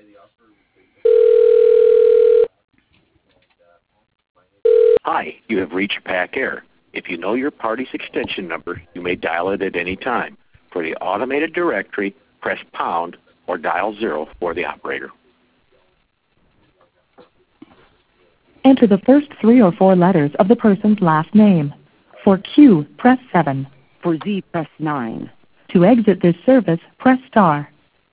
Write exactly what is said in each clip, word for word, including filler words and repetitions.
Hi, you have reached Pac Air. If you know your party's extension number, you may dial it at any time. For the automated directory, press pound or dial zero for the operator. Enter the first three or four letters of the person's last name. For Q, press seven. For Z, press nine. To exit this service, press star.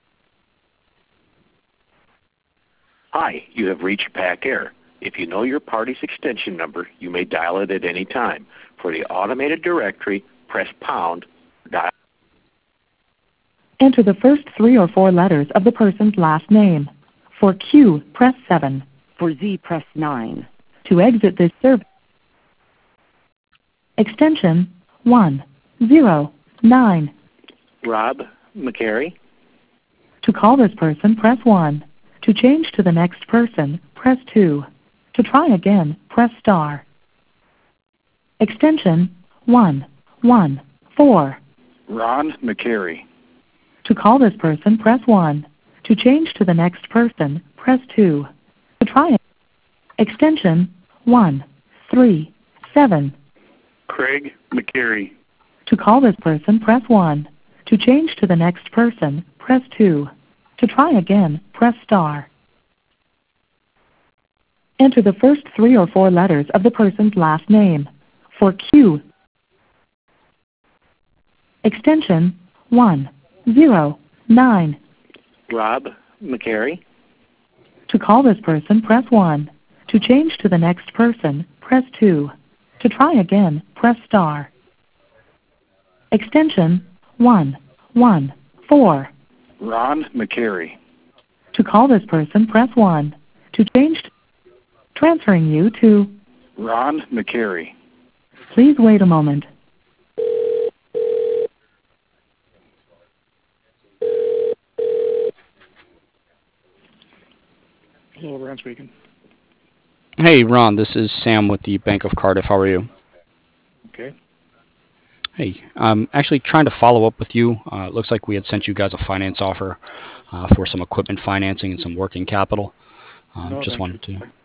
Hi, you have reached Pac Air. If you know your party's extension number, you may dial it at any time. For the automated directory, press pound, dial. Enter the first three or four letters of the person's last name. For Q, press seven. For Z, press nine. To exit this service, extension one zero nine. Rob McCary. To call this person, press one. To change to the next person, press two. To try again, press star. Extension one one four. Ron McCary. To call this person, press one. To change to the next person, press two. To try it, extension one three seven. Craig McCary. To call this person, press one. To change to the next person, press two. To try again, press star. Enter the first three or four letters of the person's last name. For Q, extension one zero nine. Rob McCary. To call this person, press one. To change to the next person, press two. To try again, press star. Extension one one four. Ron McCary. To call this person, press one. To change, to transferring you to Ron McCary. Please wait a moment. Hello, Ron speaking. Hey, Ron, this is Sam with the Bank of Cardiff. How are you? Okay. Hey, I'm actually trying to follow up with you. Uh, it looks like we had sent you guys a finance offer uh, for some equipment financing and some working capital. Um, No, just thank wanted you. to